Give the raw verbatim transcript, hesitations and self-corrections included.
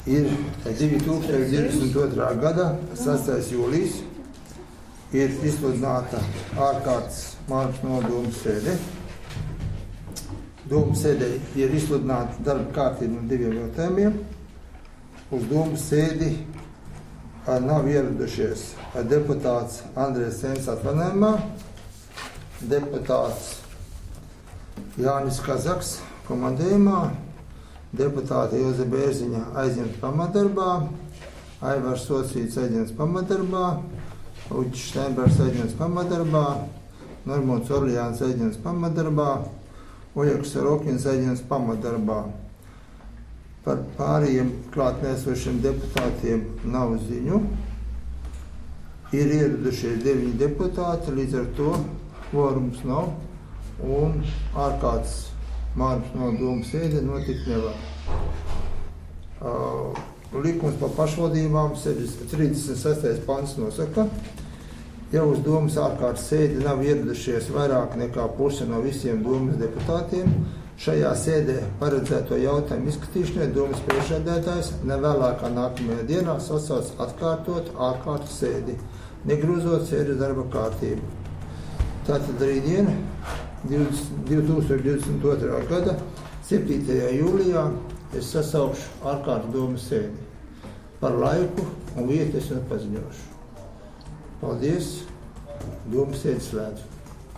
Ir divi tūkstoši divdesmit otrā gada sastais jūlijas, ir izsludināta ārkārtas Mārupas novada domas sēde. Domas sēdē ir izsludināta darba kārtība no diviem jautājumiem. Uz domas sēdi nav ieradušies deputāts Andrejs Sēns atvaļinājumā, deputāts Jānis Kazaks komandējumā, deputāte Ilze Bērziņa aizņemta pamatdarbā, Aivars Socīts aizņemts pamatdarbā, Uģis Steinbergs aizņemts pamatdarbā, Normons Orlijāns aizņemts pamatdarbā, Oļegs Sarokins aizņemts pamatdarbā. Par pārējiem klāt nesošiem deputātiem nav ziņu. Ir ieradušies deviņi deputāti, līdz ar to kvorums nav un ārkārtas Mārupas novada domas sēde notikt nevar. Uh, likums par pašvaldībām trīsdesmit sestais pants nosaka, ja uz domas ārkārtas sēdi nav ieradušies vairāk nekā puse no visiem domas deputātiem, šajā sēdē paredzēto jautājumu izskatīšanai domas priekšsēdētājs nevēlākā nākamajā dienā sasauc atkārtot ārkārtas sēdi, negrozot sēdes darba kārtību. Tātad rītdien, divi tūkstoši divdesmit otrā gada septītajā jūlijā es sasaukšu ārkārtas domas sēdi. Par laiku un vietu es nepaziņošu. Paldies! Domas sēdi slēdzu.